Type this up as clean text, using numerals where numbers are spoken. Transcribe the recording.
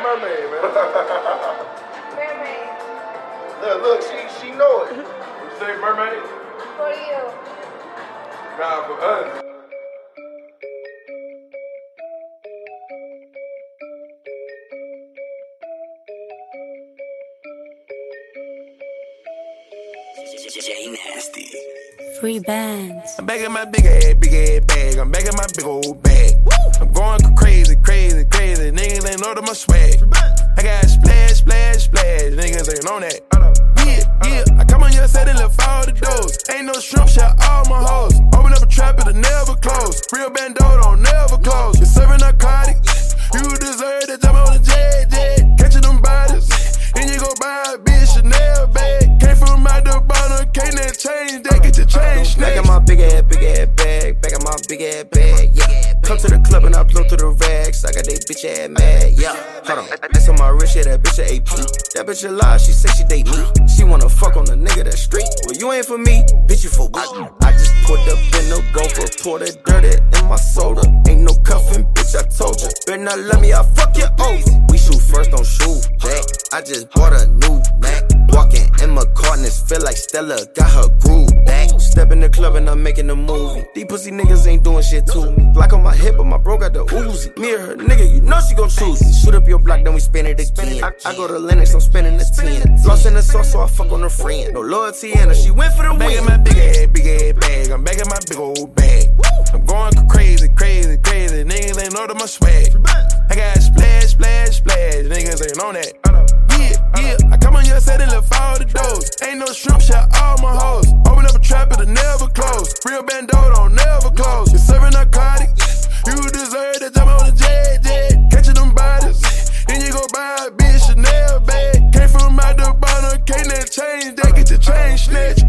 mermaid, man. Mermaid. Look, she know it. You say mermaid? For you. Nah, for us. J Nasty. Free bands. I'm back in my big ass bag. I'm back in my big old bag. I'm going crazy. Niggas ain't know to my swag. I got splash. Niggas ain't on that. Yeah. I come on your set and left all the doors. Ain't no shrimp, shot all my hoes. Open up a trap, it'll never close. Real bando don't never close. You're serving narcotics. You deserve to jump on the jet. Catching them bodies. Then you go buy a bitch Chanel bag. Came from out the bottom, can't that change that. Get your change snatched. Back in my big ass bag. Back in my big ass bag, yeah. Come to the club and I blow through the rags. I got that bitch ass mad, yeah. Hold on, that's on my wrist, yeah, that bitch a AP. That bitch a lie, she say she date me. She wanna fuck on the nigga that street. Well, you ain't for me, bitch, you for what? I just put up in the gopher, pour that dirty in my soda. Ain't no cuffin', bitch, I told you. Better not let me, I'll fuck you over. We shoot first, don't shoot back. I just bought a new Mac. Walking in my cartons, feel like Stella got her groove back. Step in the club and I'm making a movie. These pussy niggas ain't doing shit to me. Block on my hip, but my bro got the Uzi. Me or her, nigga, you know she gon' choose me. Shoot up your block, then we spin it again. I go to Lennox, I'm spinning the 10. Lost in the sauce, so I fuck on her friend. No loyalty in her, she went for the win. Back in my big ass bag. I'm back in my big old bag. I'm going crazy. Niggas ain't know to my swag. I got splash. Niggas ain't on that. Yeah. I come on your set and left all the doors. Ain't no shrimp, shot all my hoes. Open up a trap, it'll never close. Real bando don't never close. You're serving narcotics. You deserve to jump on the jet. Catching them bodies. Then you go buy a bitch Chanel bag. Came from out the bottom, can't that change that. Get your chain snatched.